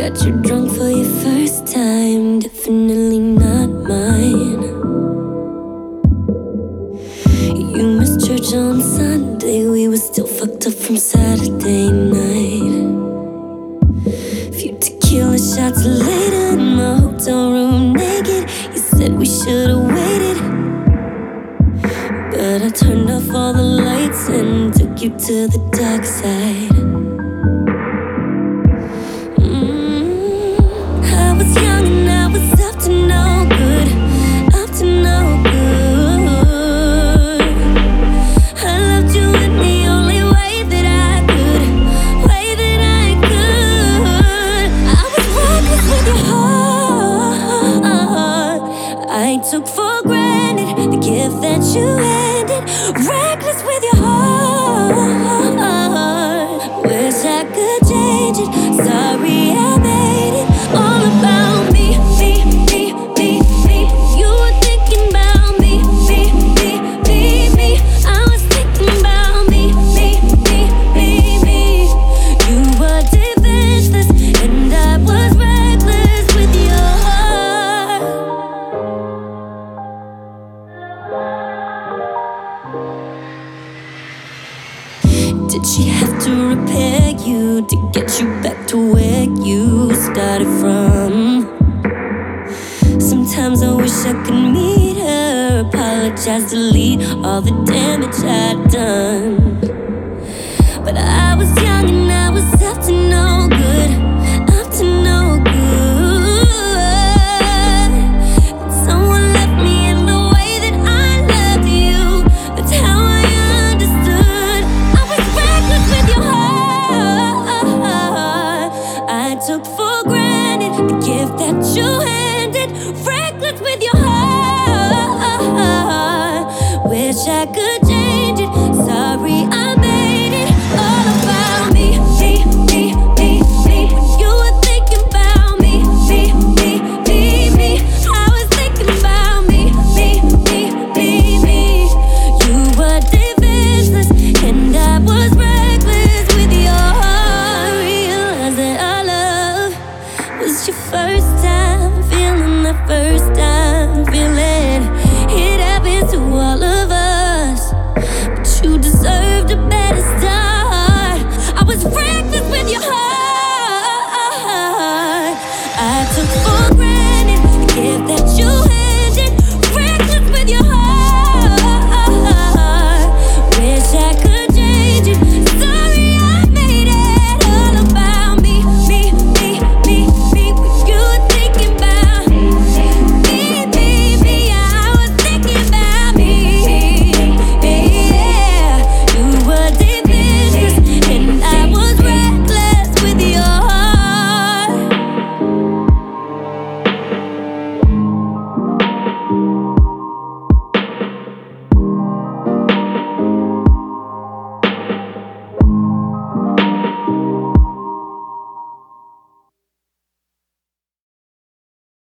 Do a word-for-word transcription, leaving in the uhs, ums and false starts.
Got you drunk for your first time, definitely not mine. You missed church on Sunday, we were still fucked up from Saturday night. Few tequila shots later in my hotel room naked. You said we should've waited, but I turned off all the lights and took you to the dark side. mm, I was young and I was up to no good, up to no good. I loved you in the only way that I could, way that I could. I was reckless with your heart. I took for granted the gift that you handed. Reckless with your heart. Wish I could change it. Sorry I made it all about me, me, me, me, me. You were thinking about me, me, me, me, me. I was thinking about me, me, me, me, me. You were defenseless and I was reckless with your heart. Did she have to repair you to get you back to where you started from? Sometimes I wish I could meet her, apologize, delete all the damage I'd done. But I was young and I was up to no good, up to no good. Someone left me in the way that I loved you. That's how I understood. I was reckless with your heart. I took for granted the gift that you handed. Reckless with your heart. Wish I could